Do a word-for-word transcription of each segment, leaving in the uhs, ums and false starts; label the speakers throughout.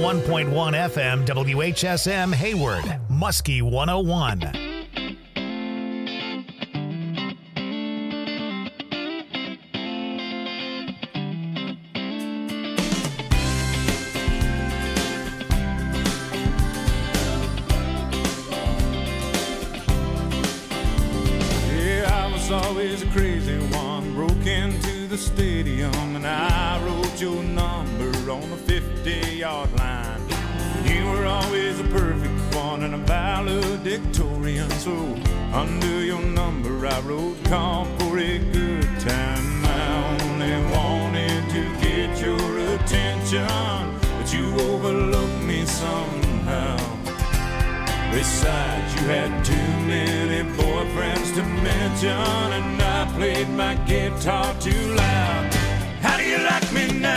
Speaker 1: one point one F M W H S M Hayward, Muskie one oh one.
Speaker 2: Always a crazy one, broke into the stadium and I wrote your number on the fifty-yard line. You were always a perfect one and a valedictorian, so under your number I wrote call for a good time. I only wanted to get your attention, but you overlooked me somehow. Besides, you had too many boyfriends to mention, and I played my guitar too loud. How do you like me now?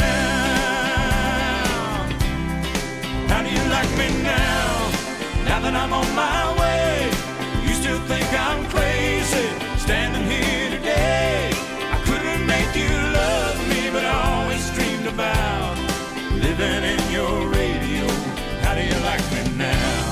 Speaker 2: How do you like me now? Now that I'm on my way, you still think I'm crazy, standing here today. I couldn't make you love me, but I always dreamed about living in your radio. How do you like me now?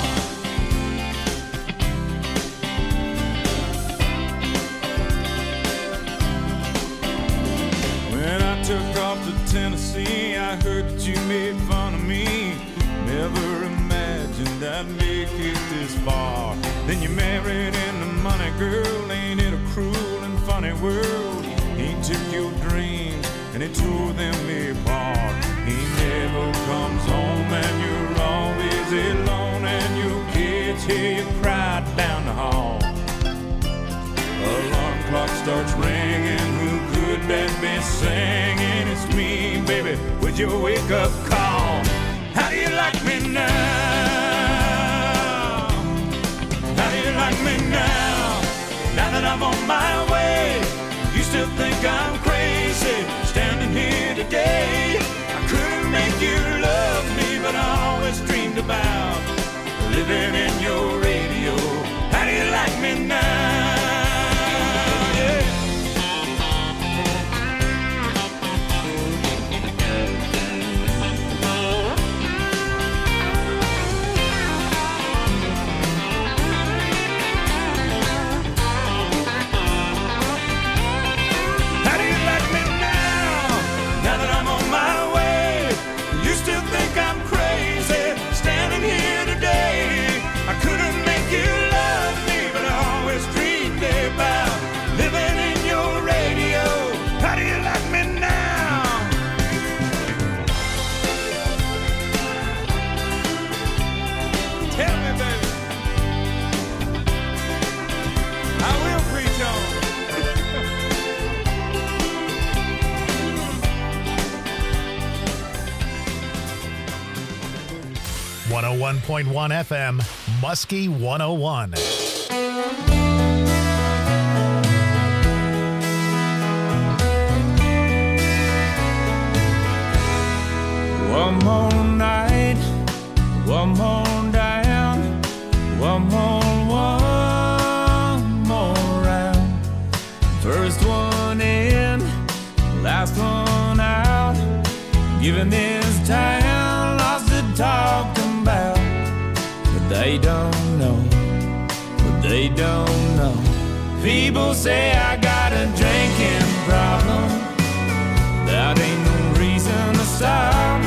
Speaker 2: When I took off to Tennessee, I heard that you made fun of me. Never imagined I'd make it this far. Then you married into money, girl. Ain't it a cruel and funny world? He took your dreams and he tore them apart. He never comes home and you're always alone, and your kids hear you cry down the hall. Alarm clock starts ringing, who could that be singing? It's me, baby, with your wake-up call. How do you like me now? How do you like me now? Now that I'm on my way, you still think I'm crazy, standing here today. I couldn't make you love me, but I always dreamed about living in your radio. How do you like me now?
Speaker 1: one oh one point one F M, Muskie one oh one.
Speaker 2: One more night, one more down, one more, one more round. First one in, last one out. Giving this town lots to talk about, but they don't know, but they don't know. People say I got a drinking problem, that ain't no reason to stop.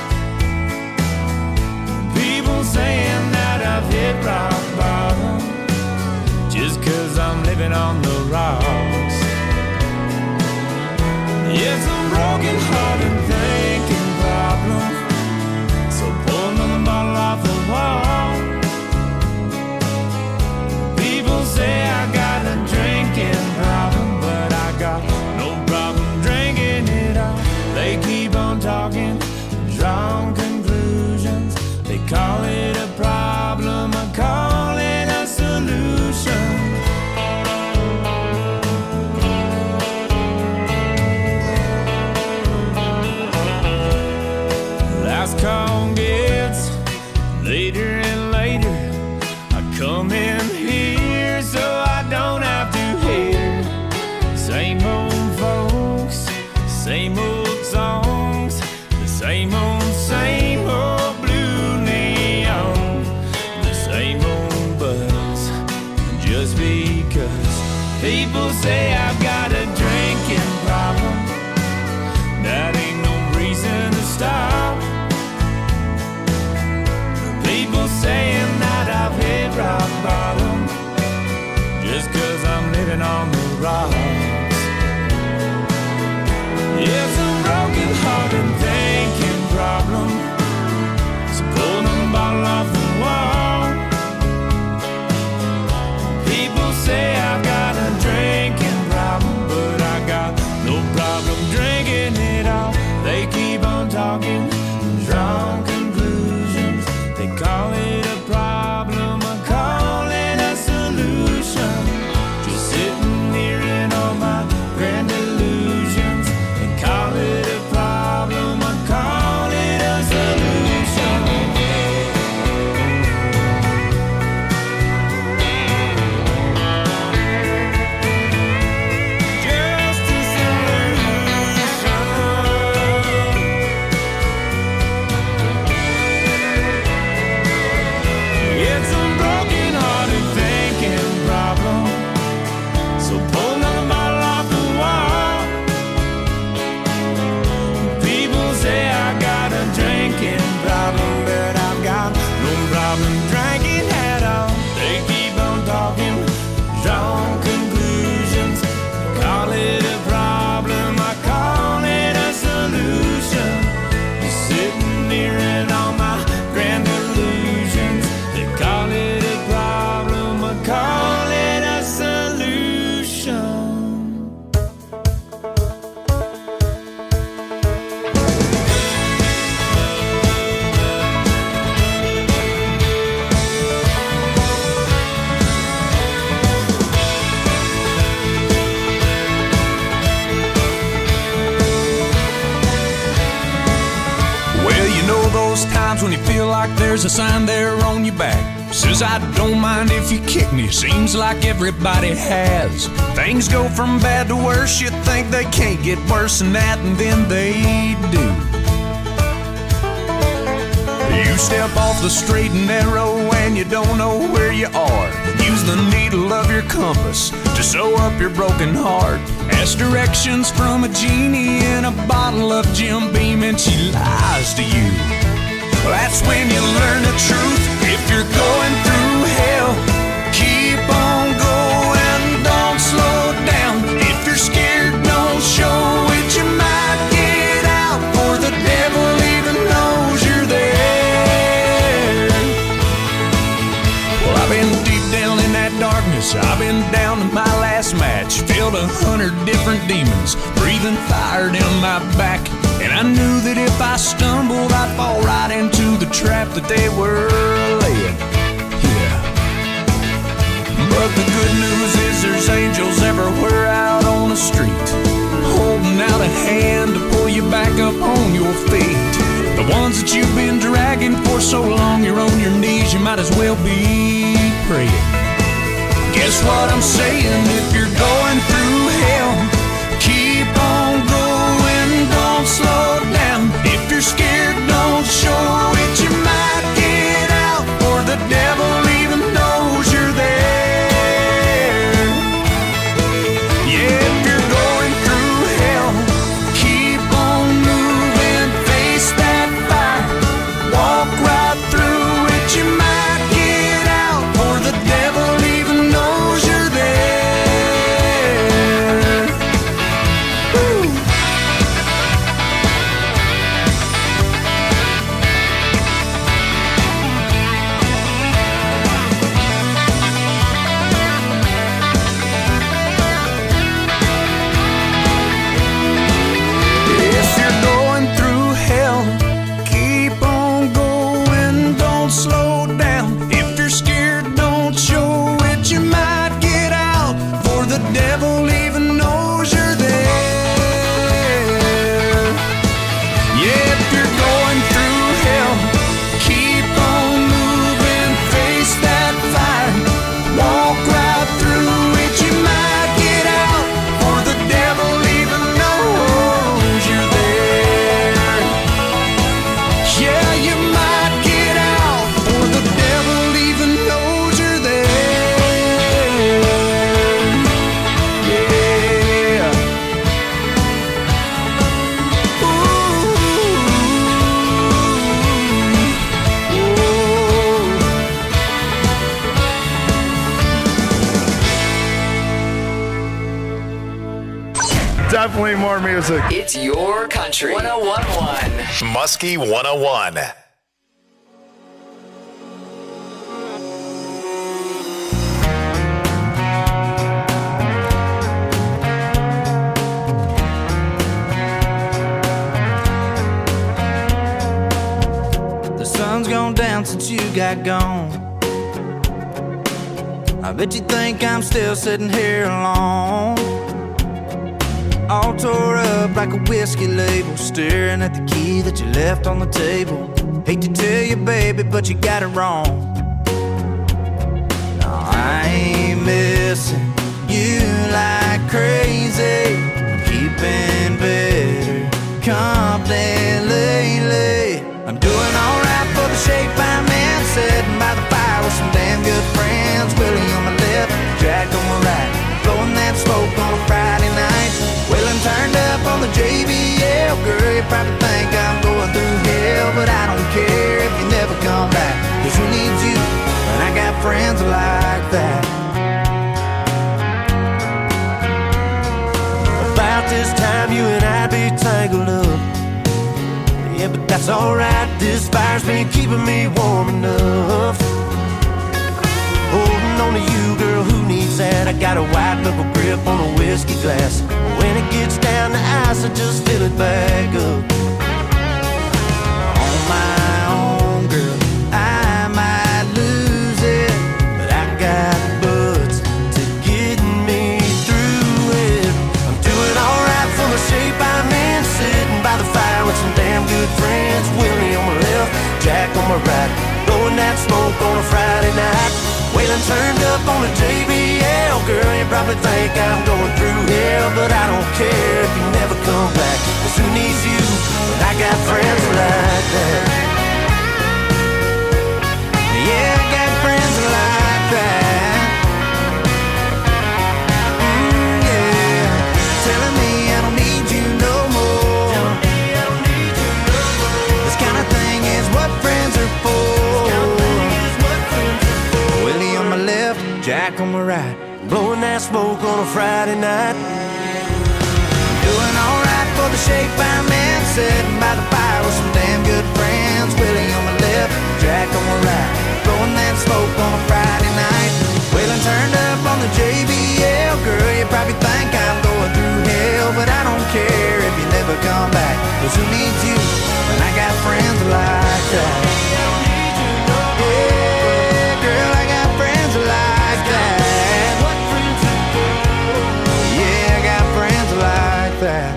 Speaker 2: People saying that I've hit rock bottom, just cause I'm living on the rocks. It's a broken hearted thinking problem, so pour another bottle off the wall. People say I got a drinking problem, but I got no problem drinking it all. They keep on talking, drawing conclusions. They call it a problem, I call it a solution.
Speaker 3: those times when you feel like there's a sign there on your back. Says I don't mind if you kick me, seems like everybody has. Things go from bad to worse, you think they can't get worse than that, and then they do. You step off the straight and narrow and you don't know where you are. Use the needle of your compass to sew up your broken heart. Ask directions from a genie in a bottle of Jim Beam and she lies to you. That's when you learn the truth. If you're going through hell, keep on going, don't slow down. If you're scared, don't show it, you might get out, for the devil even knows you're there. Well, I've been deep down in that darkness, I've been down to my last match. Filled a hundred different demons, breathing fire down my back. And I knew that if I stumbled, I'd fall right into the trap that they were laying. Yeah. But the good news is there's angels everywhere out on the street, holding out a hand to pull you back up on your feet. The ones that you've been dragging for so long, you're on your knees, you might as well be praying. Guess what I'm saying? If you're going through hell, keep on going, don't slow down. If you're scared, don't show it, you might get out, for the devil even knows you're there. Yeah, if you're going through hell, keep on moving, face that fire, walk right through it, you might get out, for the devil even knows you're there. Woo. If you're going through hell, keep on going, don't slow down. If you're scared, don't show it, you might get out, for the devil even knows you're there. Yeah, if you're going through hell, keep on moving, face that fire, walk right through it, you might get out, for the devil even knows you're there. Yeah, you might get out, for the devil even knows you're there. Yeah.
Speaker 4: Definitely more music.
Speaker 5: It's your country. one oh one point one.
Speaker 1: Muskie one oh one.
Speaker 6: The sun's gone down since you got gone. I bet you think I'm still sitting here alone, all tore up like a whiskey label, staring at the key that you left on the table. Hate to tell you, baby, but you got it wrong. No, I ain't missing you like crazy. I'm keeping better company lately. I'm doing alright for the shape I'm in, sitting by the fire with some damn good friends. Willie on my left, Jack on my right, blowing that smoke on a Friday night. Willin' turned up on the J B L. Girl, you probably think I'm going through hell, but I don't care if you never come back, 'cause who needs you when I got friends like that? About this time you and I'd be tangled up. Yeah, but that's alright, this fire's been keeping me warm enough. Holding on to you, girl, who needs that? I got a white knuckle grip on a whiskey glass. When it gets down to ice, I just fill it back up. On my own, girl, I might lose it, but I got buds to get me through it. I'm doing alright for the shape I'm in, sitting by the fire with some damn good friends. Willie on my left, Wheeling turned up on a J B L. Girl, you probably think I'm going through hell, but I don't care if you never come back. Cause who needs you when I got friends like that? Yeah, I got friends like that. Mm, yeah, telling me I don't need you no more. This kind of thing is what friends are for. Willie on my left, Jack on my right, blowing that smoke on a Friday night. Doing alright for the shape I'm in, sitting by the fire with some damn good friends. Willie on my left, Jack on my right, blowing that smoke on a Friday night. Wheeling turned up on the J B L. Girl, you probably think I'm going through hell, but I don't care if you never come back. Cause who needs you when I got friends like that? Yeah, girl, I got friends like that. Yeah, I got friends like that.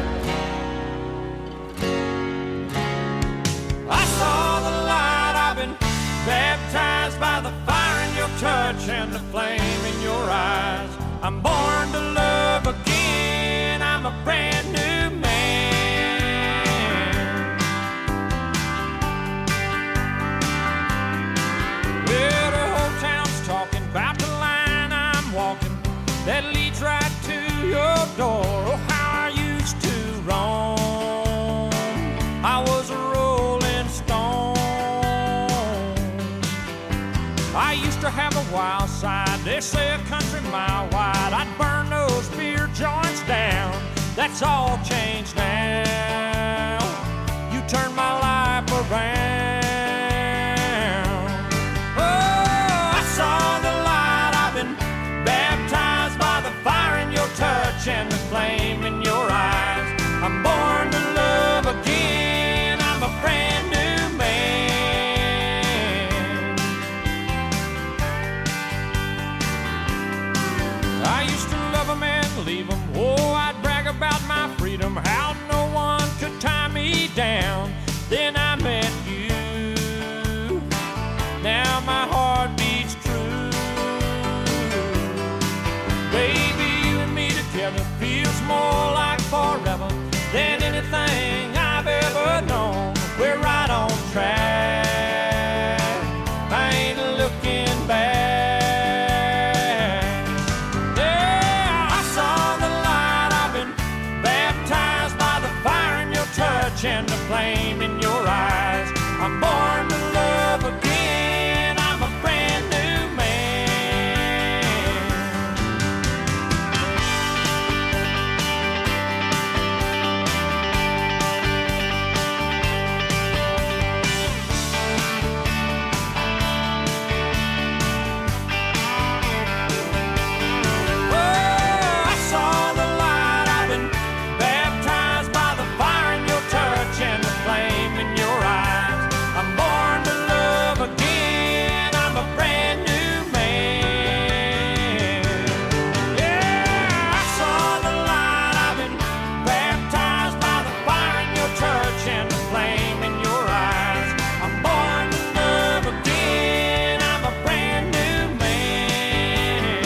Speaker 2: I saw the light, I've been baptized by the fire in your touch and the flame in your eyes. I'm born to love again, I'm a brand new man. Well, the whole town's talking about the line I'm walking that leads right to your door. Oh, how I used to roam, I was a rolling stone. I used to have a wild side, they say a country mile wide. I'd burn those beer joints down, that's all changed now. You turned my life around. Oh, I saw the light, I've been baptized by the fire in your touch and the flame in your eyes. I'm born to love again, I'm a brand new man. I used to love a man, leave him. Oh, I'd brag about my freedom, how no one could tie me down. Then I met you, now my heart beats true. Baby, you and me together feels more like forever than anything I've ever known. We're right on track, I ain't looking back. Yeah, I saw the light, I've been baptized by the fire in your touch and the flame in your eyes. I'm born to love again, I'm a brand new man. Oh, I saw the light, I've been baptized by the fire in your touch and the flame in your eyes. I'm born to love again, I'm a brand new man. Yeah, I saw the light, I've been baptized by the fire in your touch and the flame in your eyes. I'm born to love again, I'm a brand new man.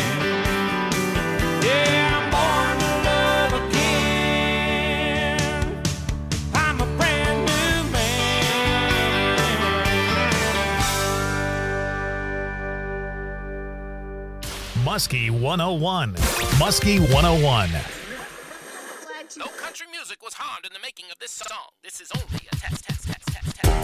Speaker 2: Yeah, I'm born to love again, I'm a brand new man.
Speaker 1: Muskie one oh one. Muskie one oh one.
Speaker 4: No country music was harmed in the making of this song. This is only a test, test, test, test, test.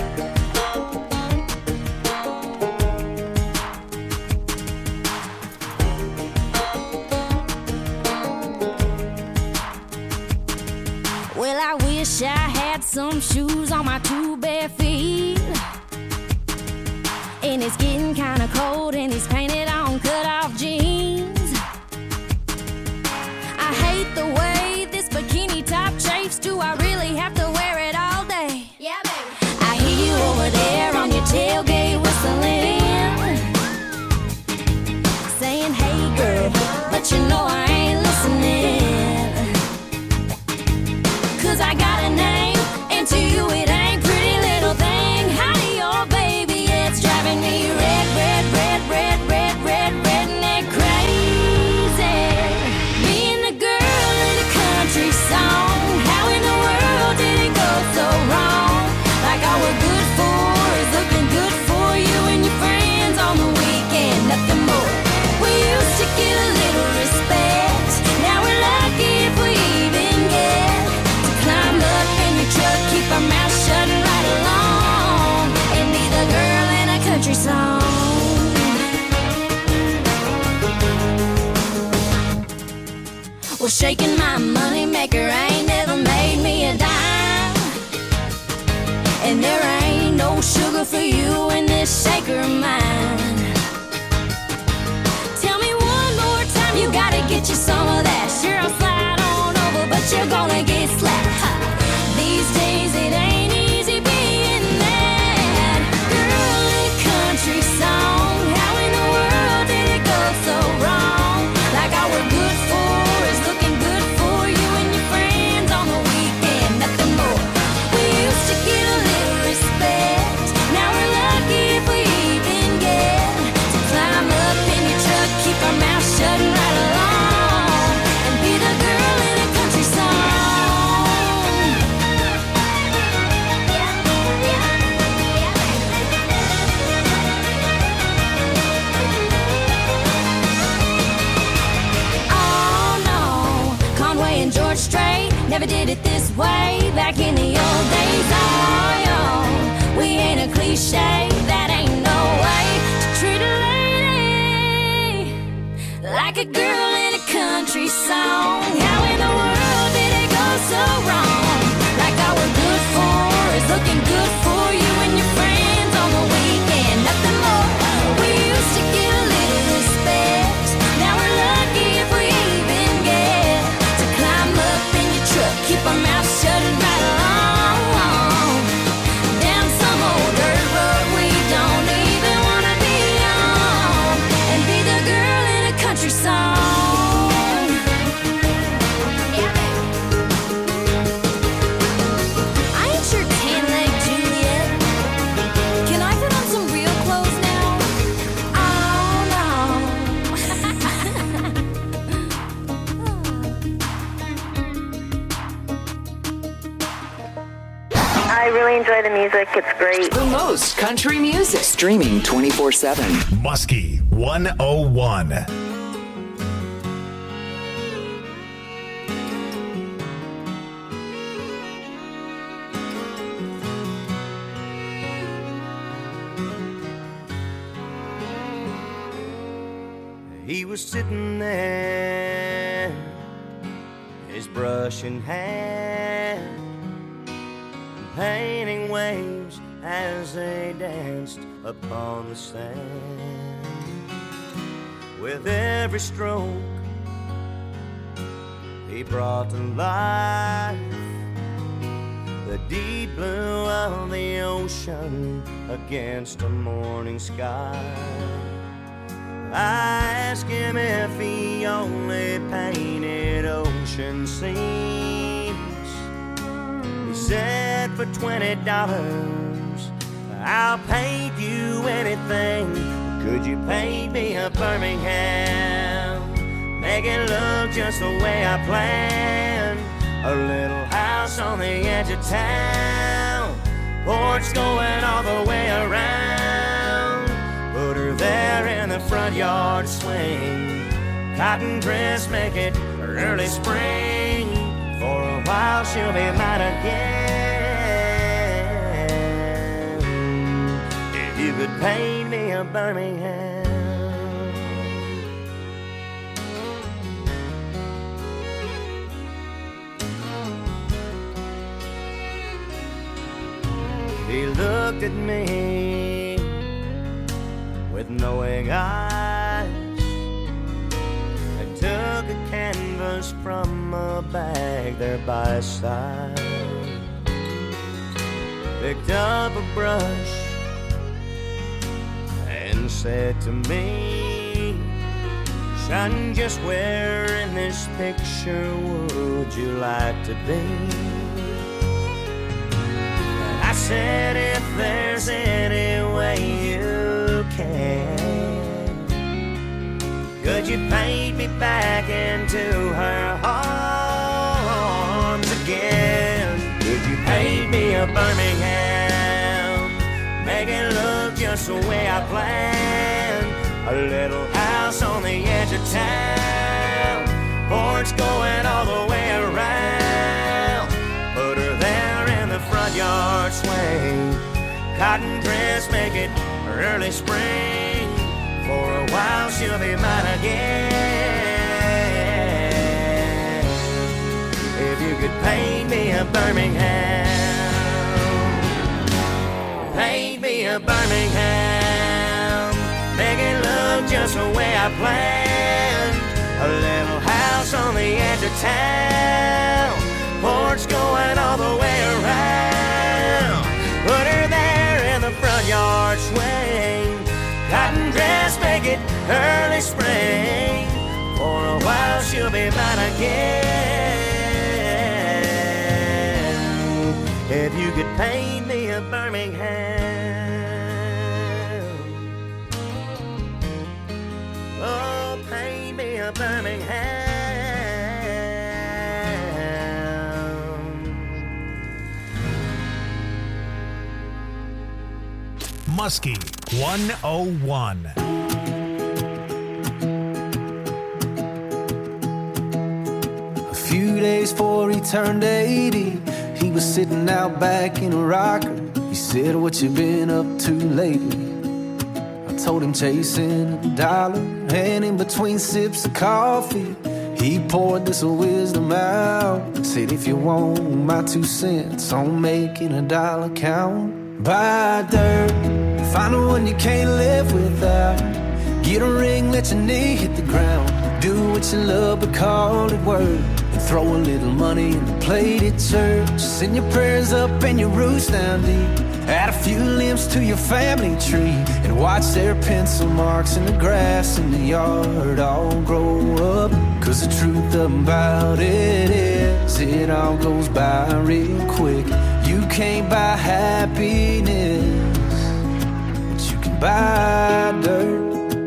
Speaker 7: Well, I wish I had some shoes on my two bare feet. And it's getting kinda cold in these painted on cut-off jeans. I hate the way this bikini top chafes. Do I really have to wear it all day? Yeah, baby. I hear you over there on your tailgate whistling, saying, hey girl, but you know I ain't listening. Cause I got a name, and to you it ain't pretty little thing. Howdy, oh baby, it's driving me red, red, red, red, red, red, red, shaking, my money maker ain't never made me a dime. And there ain't no sugar for you in this shaker of mine. Tell me one more time, you gotta get you some of that. Sure, I'll slide on over, but you're gonna get slapped. Ha. These days it ain't easy being that girl in a country song. How in the world did it go so wrong? Like all we're good for is looking good for you and your friends on the weekend, nothing more. We used to get a little respect. Now we're lucky if we even get to climb up in your truck, keep our mouth shut and ride along and be the girl in a country song. Oh no, Conway and George Strait never did it this way back in the old days. Oh yo, we ain't a cliche, that ain't no way to treat a lady like a girl in a country song. How in the world did it go so wrong? Like all we're good for is looking good for you and your friends on the weekend, nothing more. We used to get a little respect. Now we're lucky if we even get to climb up in your truck, keep our mouth shut and ride along down some old dirt road we don't even wanna be on and be the girl in a country song. I ain't your tan-leg Juliet. Can I put on some real clothes now? Oh no.
Speaker 8: I really enjoy the music. It's great.
Speaker 5: The most country music. Streaming twenty-four seven.
Speaker 1: Muskie one oh one.
Speaker 6: He was sitting there, his brush in hand, painting waves as they danced upon the sand. With every stroke, he brought to life the deep blue of the ocean against a morning sky. I asked him if he only painted ocean scenes. He said, for twenty dollars, I'll paint you anything. Could you paint me a Birmingham? Make it look just the way I planned. A little house on the edge of town, porch going all the way around. Put her there in the front yard swing. Cotton dress, make it early spring. For a while she'll be mine again. If you could paint me a Birmingham. He looked at me with knowing eyes and took a canvas from a bag there by his side. Picked up a brush and said to me, son, just where in this picture would you like to be? I said, if there's any way you can, could you paint me back into her arms again? Could you paint me a Birmingham? Make it look just the way I planned. A little house on the edge of town, porch going all the way around. Put her there in the front yard swing. Cotton dress, make it early spring. For a while she'll be mine again. could paint me a Birmingham, paint me a Birmingham, make it look just the way I planned. A little house on the edge of town, porch going all the way around. Put her there in the front yard swing, cotton dress, make it early spring. For a while she'll be mine again. If you could paint me a Birmingham, oh, paint me a Birmingham.
Speaker 1: Muskie one oh one.
Speaker 9: A few days before he turned eighty, he was sitting out back in a rocker. He said, "What you been up to lately?" I told him chasing a dollar, and in between sips of coffee, he poured this wisdom out. Said, "If you want my two cents on making a dollar count, buy dirt, find the one you can't live without. Get a ring, let your knee hit the ground. Do what you love, but call it work. And throw a little money in the plate at church. Send your prayers up and your roots down deep. Add a few limbs to your family tree, and watch their pencil marks in the grass in the yard all grow up. Cause the truth about it is, it all goes by real quick. You can't buy happiness, but you can buy dirt."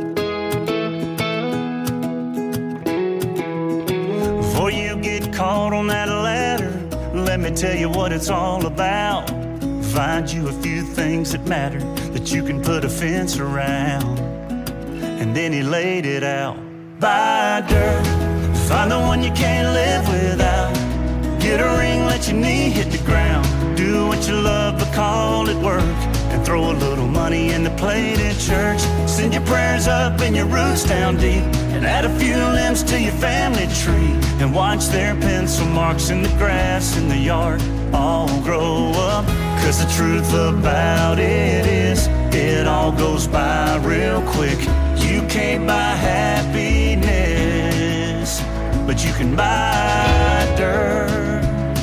Speaker 10: Before you get caught on that ladder, let me tell you what it's all about. Find you a few things that matter, that you can put a fence around. And then he laid it out. Buy dirt, find the one you can't live without. Get a ring, let your knee hit the ground. Do what you love, but call it work. And throw a little money in the plate at church. Send your prayers up and your roots down deep. And add a few limbs to your family tree. And watch their pencil marks in the grass in the yard all grow up. Cause the truth about it is, it all goes by real quick. You can't buy happiness, but you can buy dirt.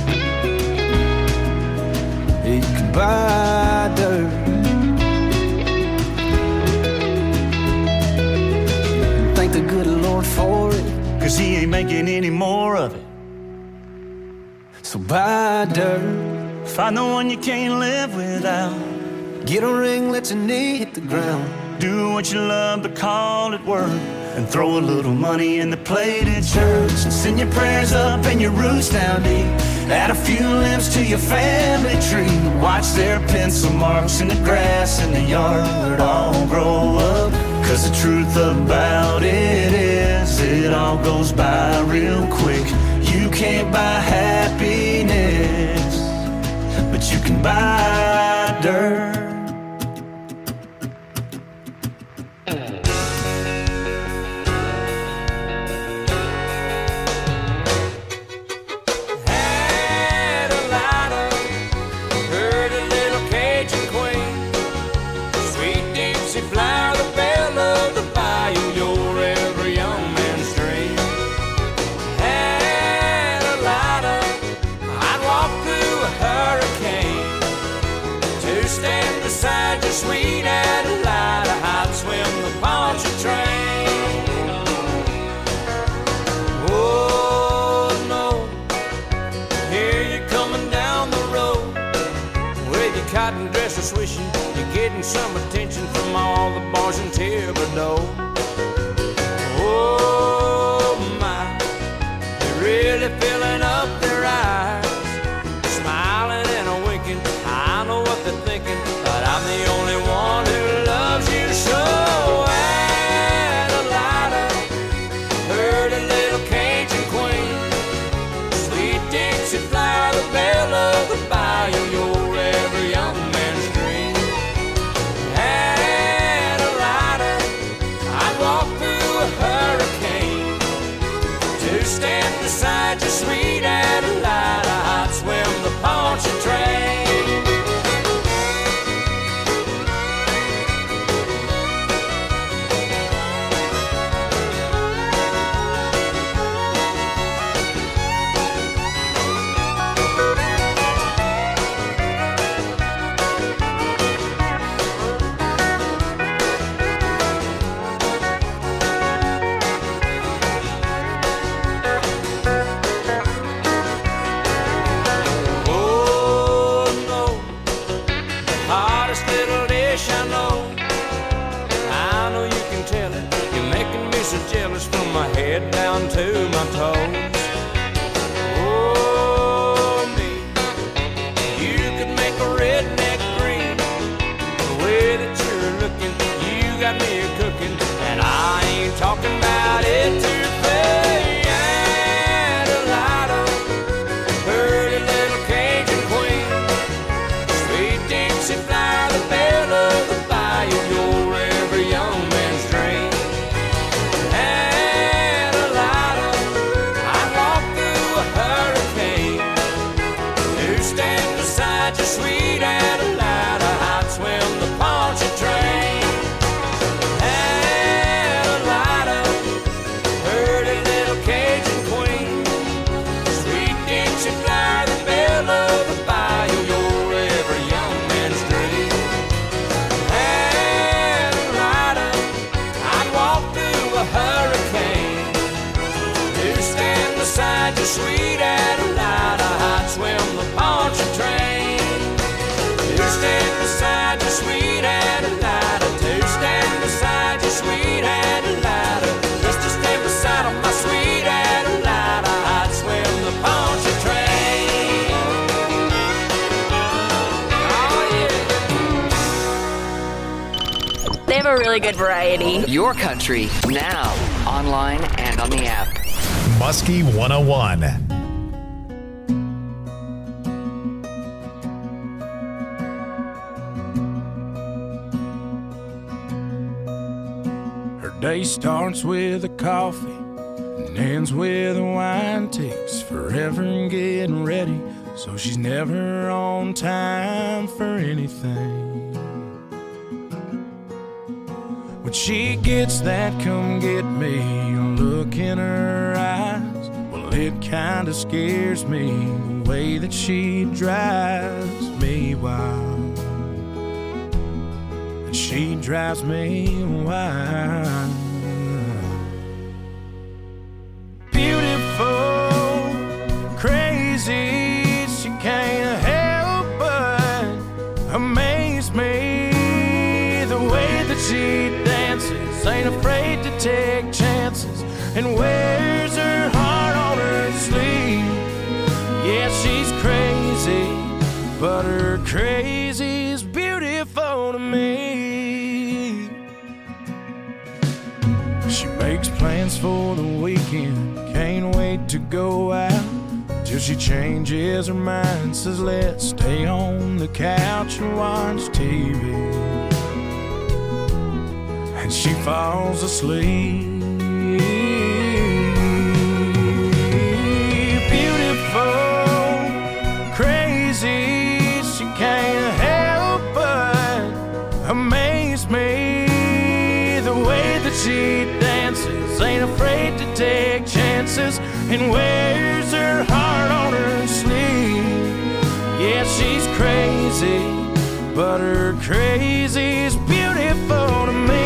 Speaker 9: You can buy dirt. Thank the good Lord for it,
Speaker 10: cause he ain't making any more of it.
Speaker 9: So buy dirt,
Speaker 10: find the one you can't live without.
Speaker 9: Get a ring, let your knee hit the ground.
Speaker 10: Do what you love, but call it work. And throw a little money in the plate at church. And send your prayers up and your roots down deep. Add a few limbs to your family tree. Watch their pencil marks in the grass in the yard all grow up. Cause the truth about it is, it all goes by real quick. You can't buy happiness, but you can buy dirt.
Speaker 6: Sweet Adelina, I'd swim the Pontchartrain. Oh no, here you're coming down the road with your cotton dresser swishing. You're getting some attention from all the boys in Thibodeau. Oh my, they're really filling up their eyes, smiling and a winking. I know what they're thinking, but I'm the only one who loves you so. Adelina, pretty little Cajun queen, sweet Dixie flower, the belle of the bayou, you're every young man's dream. Adelina, I head down to my toes. Oh, me, you could make a redneck green. The way that you're looking, you got me cooking, and I ain't talking about it too fast. Adelida, pretty little Cajun queen, sweet Dixie flower, the belle of the bayou, you're every young man's dream. Adelida, I'd walk through a hurricane to stand beside you, sweet Adelida, I'd swim the Pontchartrain. Adelida, pretty little Cajun queen, sweet Dixie flower, the belle of the bayou, you're every young man's dream. Adelida, I'd walk through a hurricane to stand beside you, sweet Adelida, I'd swim the Pontchartrain. To stand beside you, sweet Adelida, to stand beside you, sweet Adelida, just to stand beside of my sweet Adelida, I'd swim the Pontchartrain. Oh yeah.
Speaker 5: They have a really good variety. Your country, now, online and on the app.
Speaker 1: Muskie one oh one.
Speaker 2: Her day starts with a coffee and ends with a wine. Takes forever in getting ready, so she's never on time for anything. When she gets that come get me look in her eyes, well, it kinda scares me the way that she drives me wild. And she drives me wild. Beautiful, crazy, she can't help but amaze me. The way that she dances, ain't afraid to take chances, and wears her heart on her sleeve. Yeah, she's crazy, but her crazy's beautiful to me. She makes plans for the weekend, can't wait to go out, till she changes her mind, says let's stay on the couch and watch T V. And she falls asleep. Beautiful, crazy, she can't help but amaze me. The way that she dances, ain't afraid to take chances, and wears her heart on her sleeve. Yeah, she's crazy, but her crazy's beautiful to me.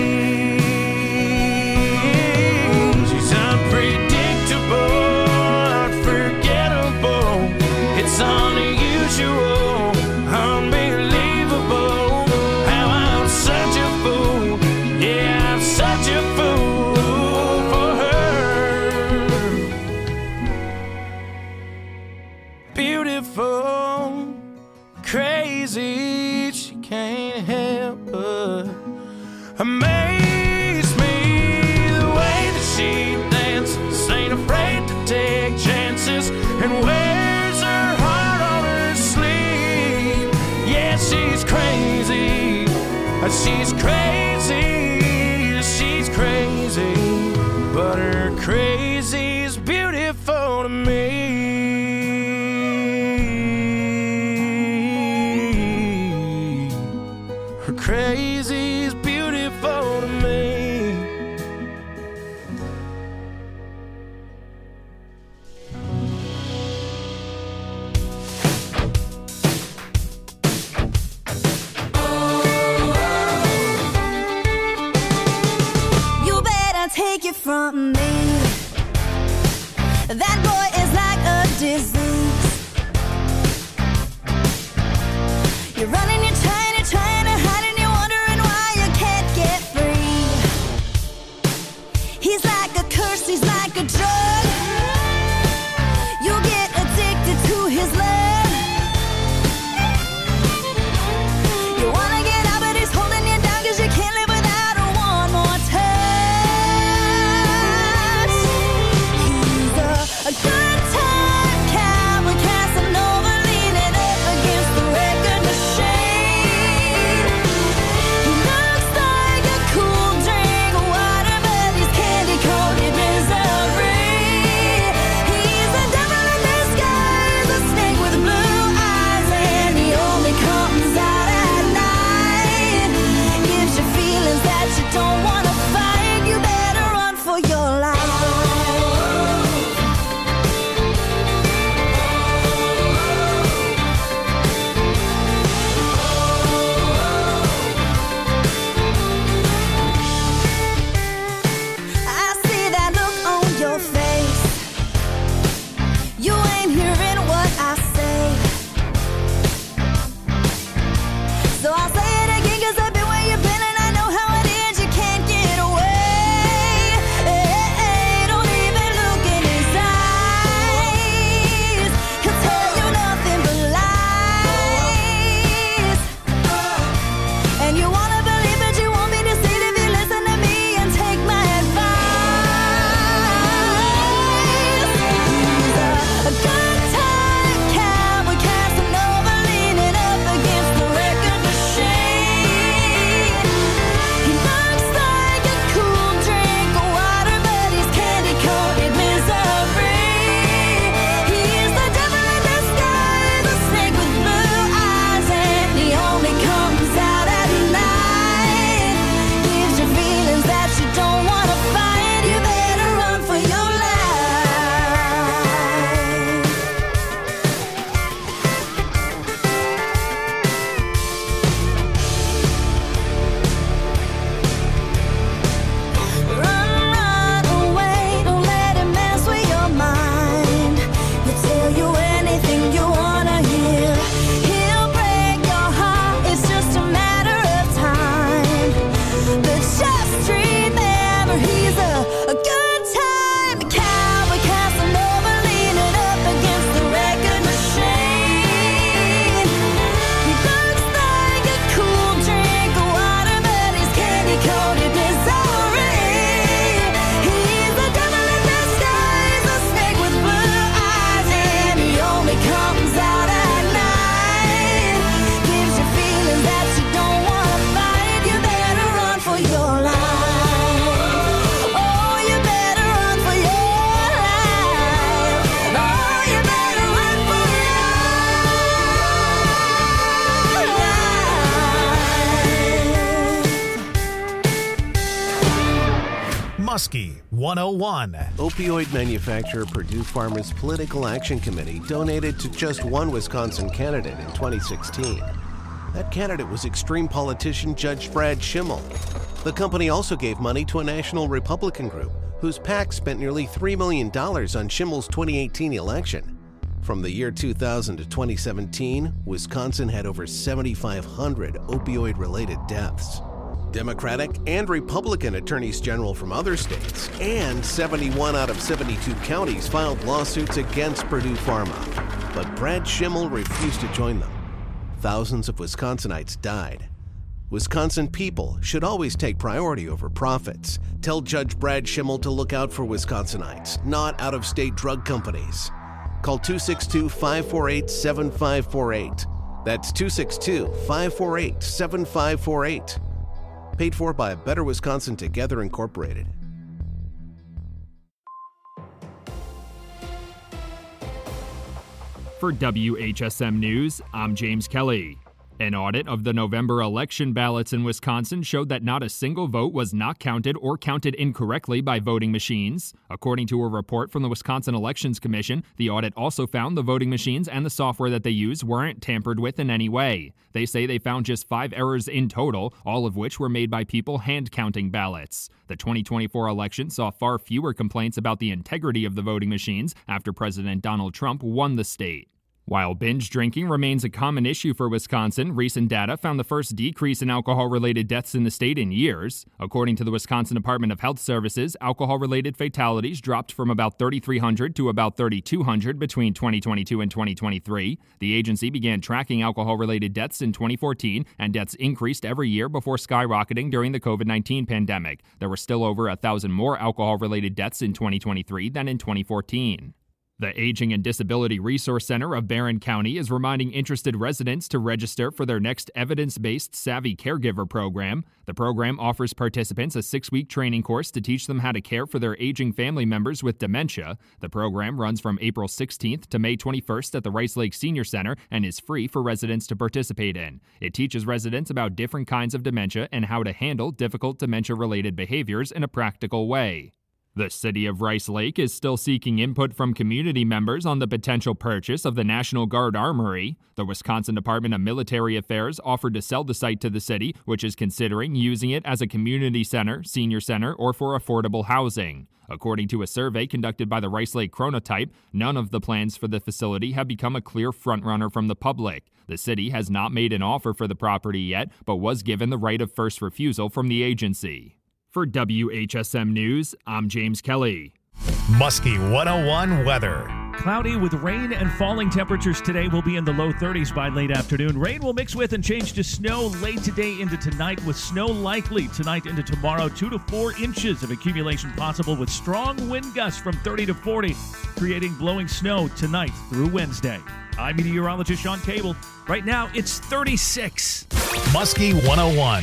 Speaker 2: She's unpredictable, unforgettable, it's unusual, unbelievable, how I'm such a fool. Yeah, I'm such a fool for her. Beautiful, crazy, she can't help but amaze me. The way that she dances, ain't afraid to take chances, and wears her heart on her sleeve. Yeah, she's crazy, she's crazy, she's crazy, but her crazy's beautiful to me. Her crazy's beautiful to me.
Speaker 7: You better take it from me, that boy is like a disease. You're running, you're trying, you're trying to hide, and you're wondering why you can't get free. He's like a curse, he's
Speaker 1: Muskie one oh one.
Speaker 11: Opioid manufacturer Purdue Pharma's Political Action Committee donated to just one Wisconsin candidate in twenty sixteen. That candidate was extreme politician Judge Brad Schimmel. The company also gave money to a national Republican group whose PAC spent nearly three million dollars on Schimmel's twenty eighteen election. From the year two thousand to twenty seventeen, Wisconsin had over seventy-five hundred opioid-related deaths. Democratic and Republican attorneys general from other states and seventy-one out of seventy-two counties filed lawsuits against Purdue Pharma. But Brad Schimmel refused to join them. Thousands of Wisconsinites died. Wisconsin people should always take priority over profits. Tell Judge Brad Schimmel to look out for Wisconsinites, not out-of-state drug companies. Call two six two, five four eight, seven five four eight. That's two six two, five four eight, seven five four eight. Paid for by Better Wisconsin Together Incorporated.
Speaker 12: For W H S M News, I'm James Kelly. An audit of the November election ballots in Wisconsin showed that not a single vote was not counted or counted incorrectly by voting machines. According to a report from the Wisconsin Elections Commission, the audit also found the voting machines and the software that they use weren't tampered with in any way. They say they found just five errors in total, all of which were made by people hand-counting ballots. The twenty twenty-four election saw far fewer complaints about the integrity of the voting machines after President Donald Trump won the state. While binge drinking remains a common issue for Wisconsin, recent data found the first decrease in alcohol-related deaths in the state in years. According to the Wisconsin Department of Health Services, alcohol-related fatalities dropped from about thirty-three hundred to about thirty-two hundred between twenty twenty-two and twenty twenty-three. The agency began tracking alcohol-related deaths in twenty fourteen, and deaths increased every year before skyrocketing during the covid nineteen pandemic. There were still over one thousand more alcohol-related deaths in twenty twenty-three than in twenty fourteen. The Aging and Disability Resource Center of Barron County is reminding interested residents to register for their next evidence-based Savvy Caregiver program. The program offers participants a six-week training course to teach them how to care for their aging family members with dementia. The program runs from April sixteenth to May twenty-first at the Rice Lake Senior Center and is free for residents to participate in. It teaches residents about different kinds of dementia and how to handle difficult dementia-related behaviors in a practical way. The city of Rice Lake is still seeking input from community members on the potential purchase of the National Guard Armory. The Wisconsin Department of Military Affairs offered to sell the site to the city, which is considering using it as a community center, senior center, or for affordable housing. According to a survey conducted by the Rice Lake Chronotype, none of the plans for the facility have become a clear frontrunner from the public. The city has not made an offer for the property yet, but was given the right of first refusal from the agency. For W H S M News, I'm James Kelly.
Speaker 1: Muskie one oh one weather.
Speaker 13: Cloudy with rain and falling temperatures today. Will be in the low thirties by late afternoon. Rain will mix with and change to snow late today into tonight, with snow likely tonight into tomorrow. Two to four inches of accumulation possible, with strong wind gusts from thirty to forty, creating blowing snow tonight through Wednesday. I'm meteorologist Sean Cable. Right now, it's thirty-six.
Speaker 1: Muskie one oh one.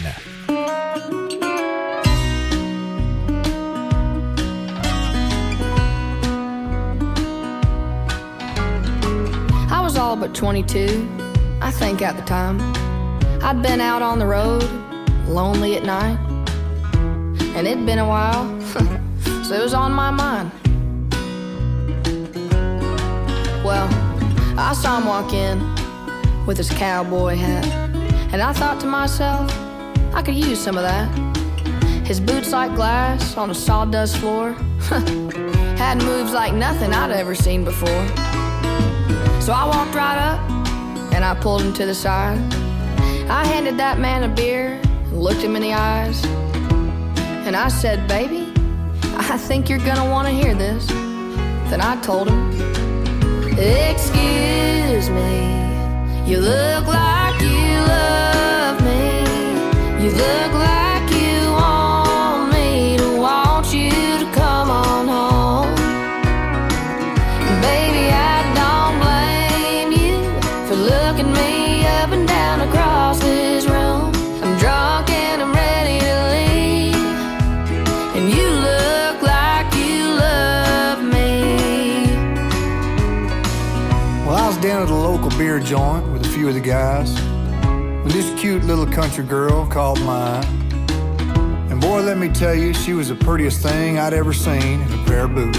Speaker 14: All but twenty-two, I think at the time. I'd been out on the road, lonely at night, and it'd been a while, so it was on my mind. Well, I saw him walk in with his cowboy hat, and I thought to myself, I could use some of that. His boots like glass on a sawdust floor had moves like nothing I'd ever seen before. So I walked right up, and I pulled him to the side. I handed that man a beer, and looked him in the eyes, and I said, baby, I think you're gonna wanna hear this. Then I told him, excuse me, you look like you love me. You look like you want me to want you to come on home. Baby, I looking me up and down across this room. I'm drunk and I'm ready to leave, and you look like you love me.
Speaker 15: Well, I was down at a local beer joint with a few of the guys, when this cute little country girl called my eye. And boy, Boy, let me tell you, she was the prettiest thing I'd ever seen in a pair of boots.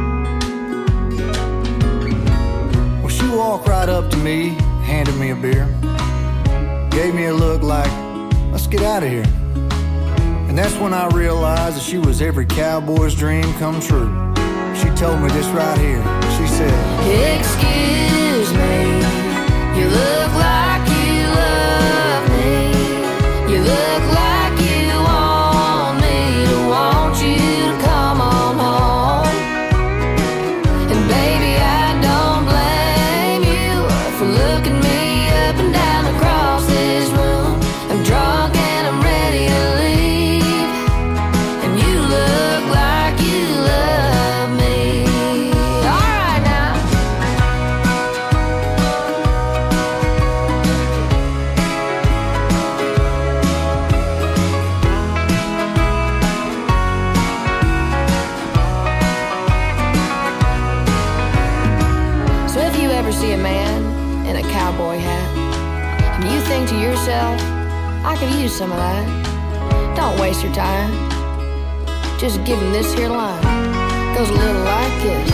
Speaker 15: Well, she walked right up to me, handed me a beer, gave me a look like, let's get out of here. And that's when I realized that she was every cowboy's dream come true. She told me this right here. She said,
Speaker 14: excuse me, you look like you love me. You look like you want me to want you to come on home. And baby, I don't blame you for looking me up and down across this room. I'm drunk and I'm ready to leave, and you look like you love me. All right now. So if you ever see a man in a cowboy hat, and you think to yourself, I could use some of that, don't waste your time. Just give him this here line. Goes a little like this.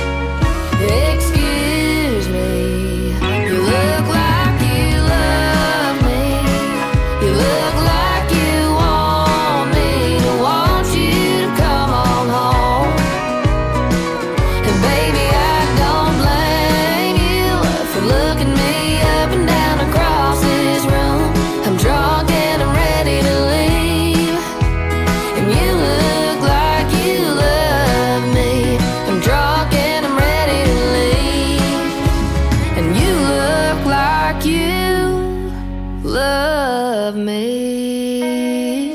Speaker 14: Excuse me, you look like you love me. You look like you want me to want you to come on home. And baby, I don't blame you for looking me up and down across this room. I'm drunk and I'm ready to leave, and you look like you love me. I'm drunk and I'm ready to leave, and you look like you love me.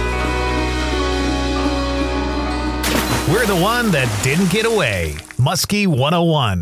Speaker 1: We're the one that didn't get away. Muskie one oh one.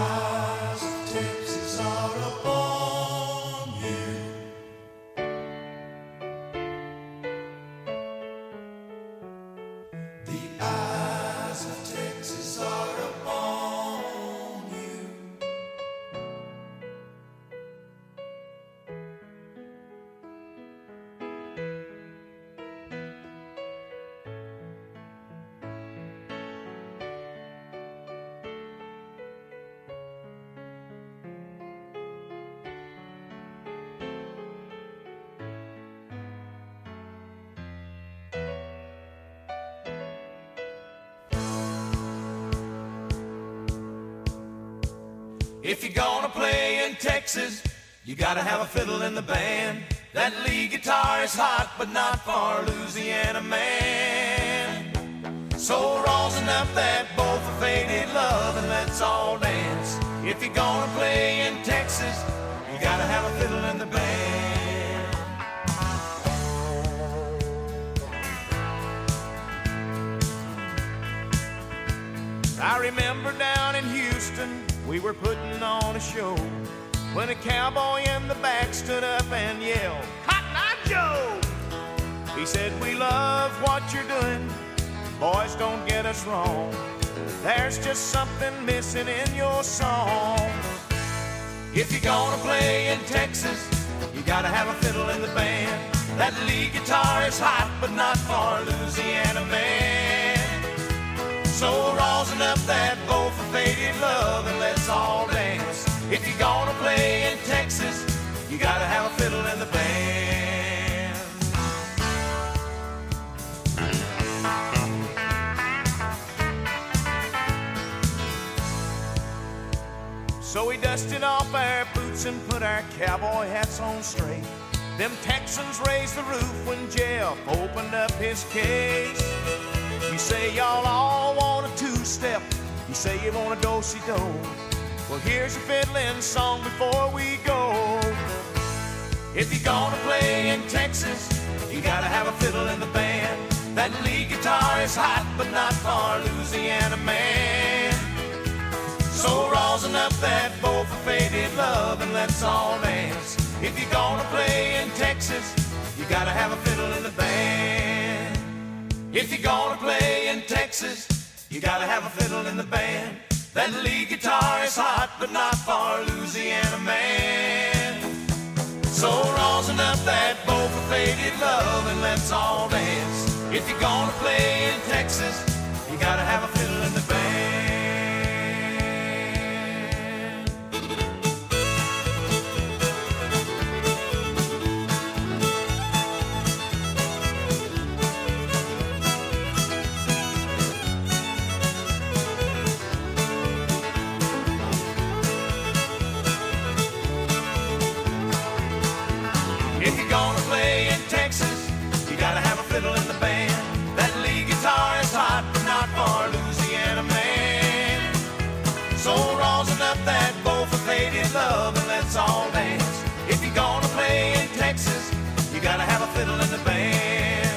Speaker 3: If you're gonna play in Texas, you gotta have a fiddle in the band. That lead guitar is hot, but not for Louisiana man. So rosin up that bowl for faded love and let's all dance. If you're gonna play in Texas, you gotta have a fiddle in the band. I remember down in Houston, we were putting on a show when a cowboy in the back stood up and yelled, Cotton Eye Joe! He said, we love what you're doing, boys, don't get us wrong. There's just something missing in your song. If you're gonna play in Texas, you gotta have a fiddle in the band. That lead guitar is hot, but not for Louisiana man. So rosin up that bowl for faded love and let's all dance. If you're gonna play in Texas, you gotta have a fiddle in the band. So we dusted off our boots and put our cowboy hats on straight. Them Texans raised the roof when Jeff opened up his case. You say y'all all want a two-step, you say you want a do-si-do. Well, here's your fiddling song before we go. If you're gonna play in Texas, you gotta have a fiddle in the band. That lead guitar is hot, but not for Louisiana man. So rosin up that bowl for faded love and let's all dance. If you're gonna play in Texas, you gotta have a fiddle in the band. If you're gonna play in Texas, you gotta have a fiddle in the band. That lead guitar is hot, but not for Louisiana man. So rosin up that bowl for faded love and let's all dance. If
Speaker 6: If you're gonna play in Texas, you gotta have a fiddle in the band. If you're gonna play in Texas, you gotta have a fiddle in the band. That lead guitar is hot, but not for a Louisiana man. So rosin up that bow for faded love and let's all dance. If you're gonna play in Texas, you gotta have a fiddle in the band.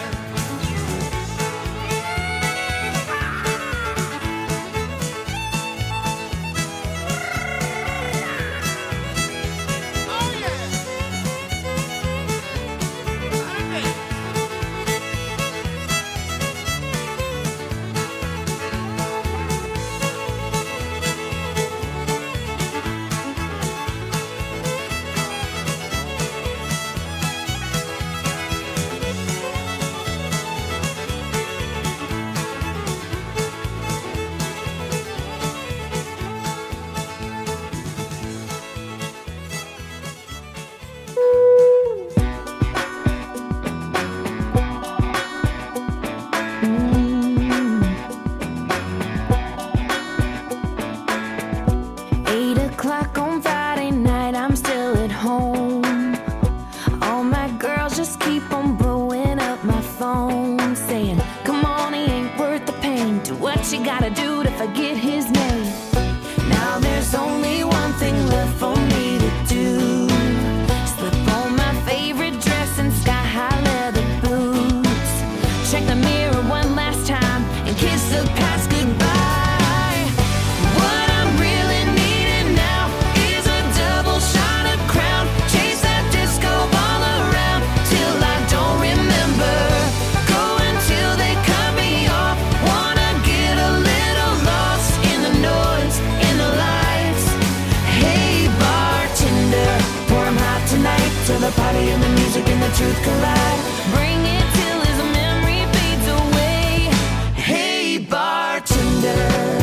Speaker 7: Eight o'clock on Friday night, I'm still at home. All my girls just keep on blowing up my phone, saying, come on, he ain't worth the pain. Do what you gotta do to forget his name. Now there's only one thing left for me to do. Slip on my favorite dress and sky-high leather boots. Check the mirror one last time and kiss the past goodbye. What I'm really needing now is a double shot of Crown. Chase that disco ball around till I don't remember. Go until they cut me off. Wanna get a little lost in the noise, in the lights. Hey bartender, pour 'em hot tonight till the party and the music and the truth collide. Bring it till his memory fades away. Hey bartender.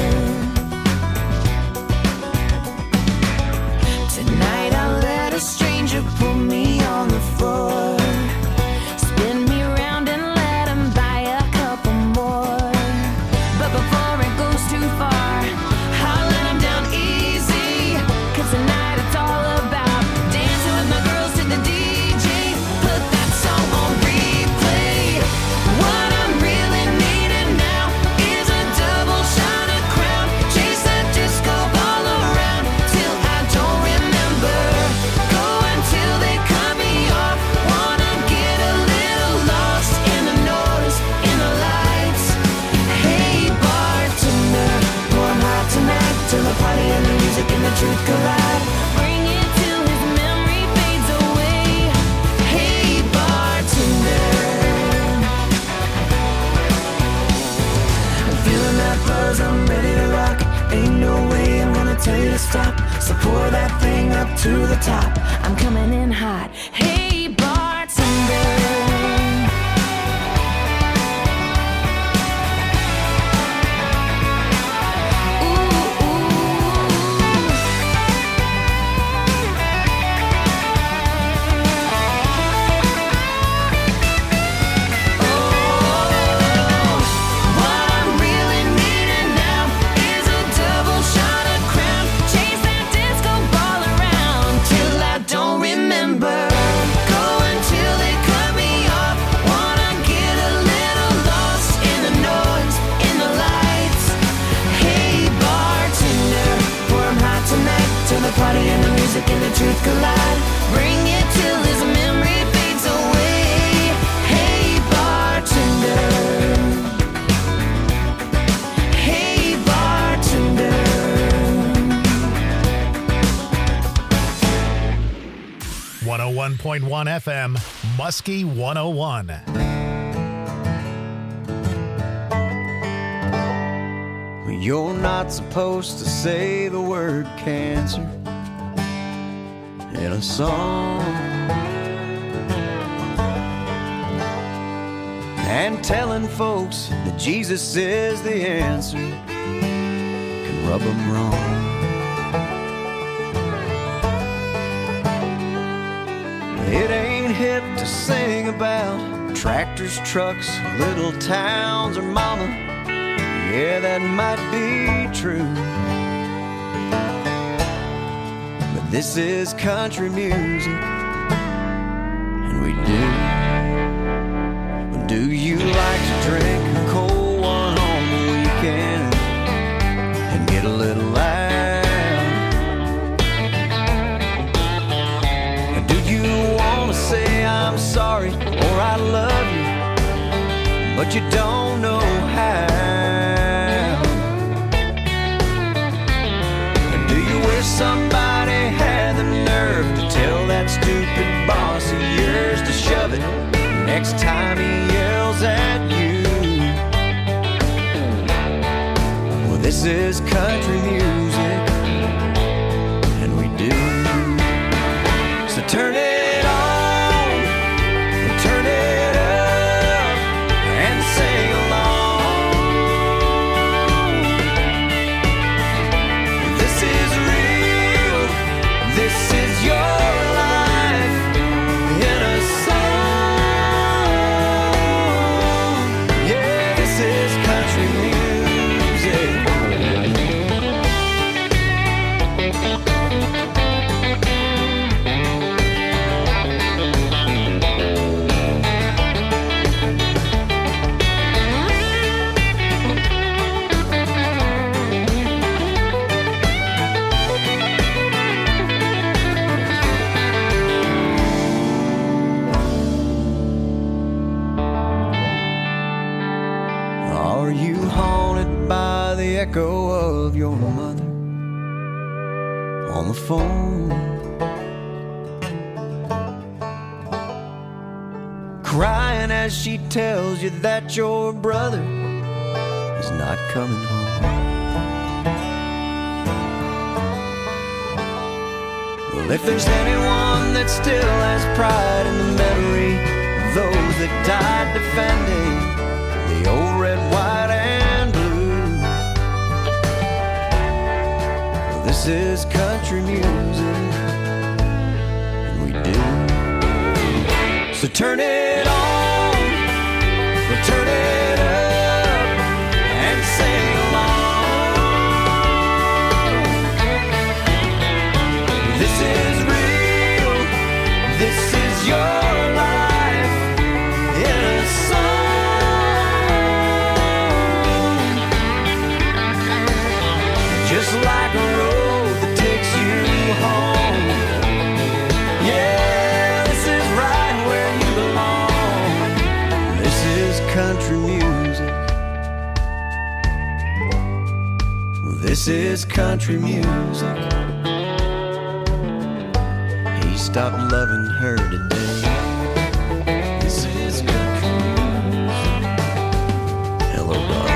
Speaker 7: Tonight I'll let a stranger put me on the floor. Spin me around and let him buy a couple more. But before it goes too far, I'll let him down easy. Cause tonight it's all about dancing with my girls to the D J. Put that song on replay. What I'm really needing now is a double shot of Crown. Chase that disco ball around till I don't remember. Go until they cut me off. Wanna get a little lost in the noise, in the lights. Hey bartender, pour 'em hot tonight till the party and the music and the truth collide. Bring it till his memory fades away. Hey bartender. I'm feeling that buzz, I'm ready to rock. Ain't no way I'm gonna tell you to stop. So pour that thing up to the top. I'm coming in hot. Hey bartender. What I'm really needing now is a double shot of Crown. Chase that disco ball around till I don't remember. Go until they cut me off. Wanna get a little lost in the noise, in the lights. Hey bartender, pour 'em hot tonight till the party and the music and the truth collide. Bring it till his memory fades away. Hey bartender. Hey bartender.
Speaker 1: one oh one point one F M, Muskie one oh one.
Speaker 6: You're not supposed to say the word cancer in a song. and telling folks that Jesus is the answer can rub them wrong. It ain't hip to sing about tractors, trucks, little towns, or mama. Yeah, that might be true, but this is country music, and we do. Do you like to drink a cold one on the weekend and get a little loud? Or do you want to say I'm sorry or I love you, but you don't know how? Or do you wish somebody had the nerve to tell that stupid boss of yours to shove it next time he yells at you? Well, this is country music, and we do. So turn it on, and turn it up, and sing along. This is real, this is your life in a song. Are you haunted by the echo of your mother on the phone, crying as she tells you that your brother is not coming home? Well, if there's anyone that still has pride in the memory of those that died defending the old red, white, and blue, well, this is country music, and we do. So turn it on, we'll turn it up, and sing along. This is real, this is your life in a song. Just like a road that takes you home. Yeah, this is right where you belong. This is country music. This is country music. He stopped loving her today. This is country music. Hello, darling.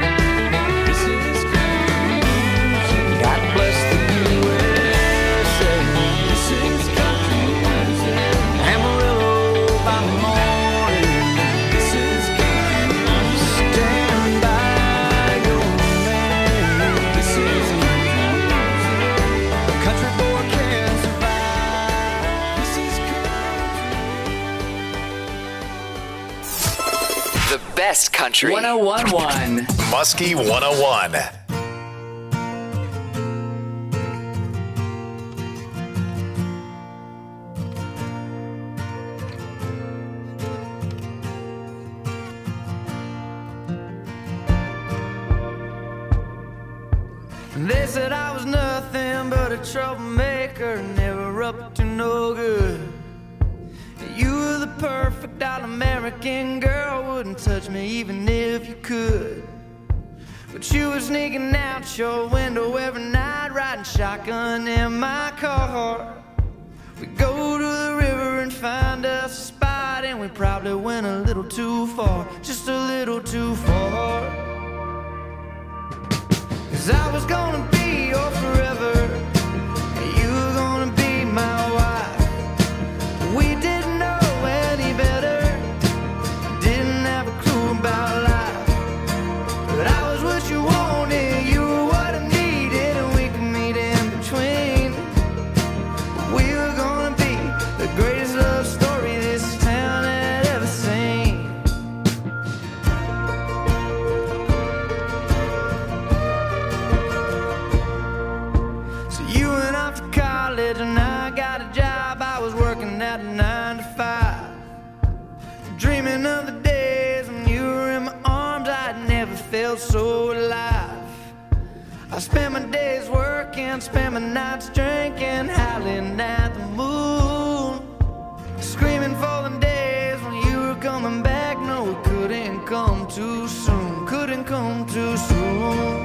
Speaker 5: Best country. one oh one point one.
Speaker 1: Muskie one oh one.
Speaker 6: They said I was nothing but a troublemaker, never up to no good. You were the perfect all-American girl, wouldn't touch me even if you could. But you were sneaking out your window every night, riding shotgun in my car. We go to the river and find us a spot, and we probably went a little too far, just a little too far. 'Cause I was gonna be your forever, and you were gonna be my wife. We didn't know any better, didn't have a clue working at a nine to five, dreaming of the days when you were in my arms. I'd never felt so alive. I spent my days working, spent my nights drinking, howling at the moon, screaming for the days when you were coming back. No, it couldn't come too soon, couldn't come too soon.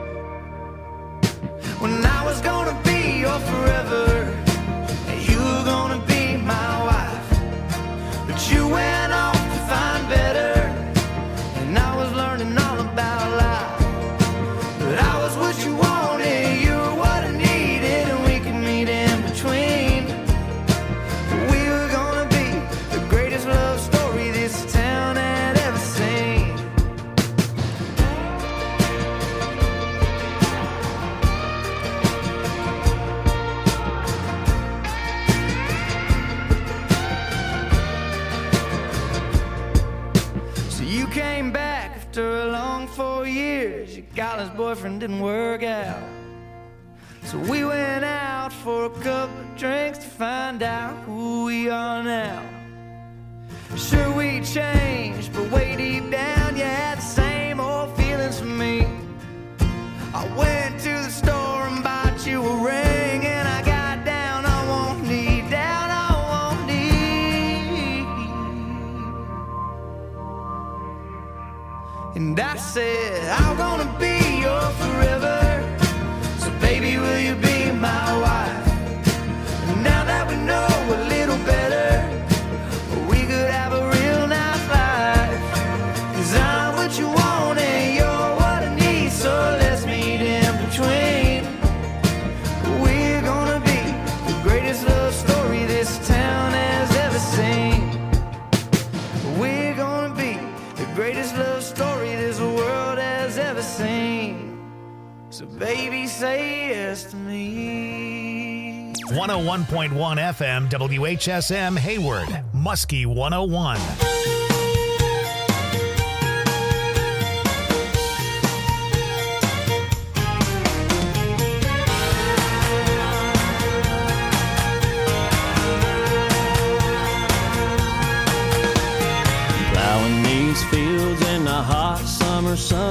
Speaker 6: When I was gonna be your forever, and you were gonna be my wife, but you went off to find better, and I was learning all about life. But I was what you wanted, you were what I needed, and we could meet in between. We were gonna be the greatest love story this town had ever seen. So you came back after a long four years. Your college boyfriend didn't work out, so we went out for a couple of drinks to find out who we are now. Sure, we changed, but way deep down you had the same old feelings for me. I went to the store and bought you a ring, and I got down on one knee, down on one knee, and I said, I'm gonna be your forever, so baby, will you be my wife? And now that we know a little better, we could have a real nice life. 'Cause I'm what you want and you're what I need, so let's meet in between. We're gonna be the greatest love story this town has ever seen. We're gonna be the greatest love story this world has ever seen. So baby, say yes to me.
Speaker 1: one oh one point one F M, W H S M, Hayward, Muskie one oh one.
Speaker 16: Plowing these fields in the hot summer sun,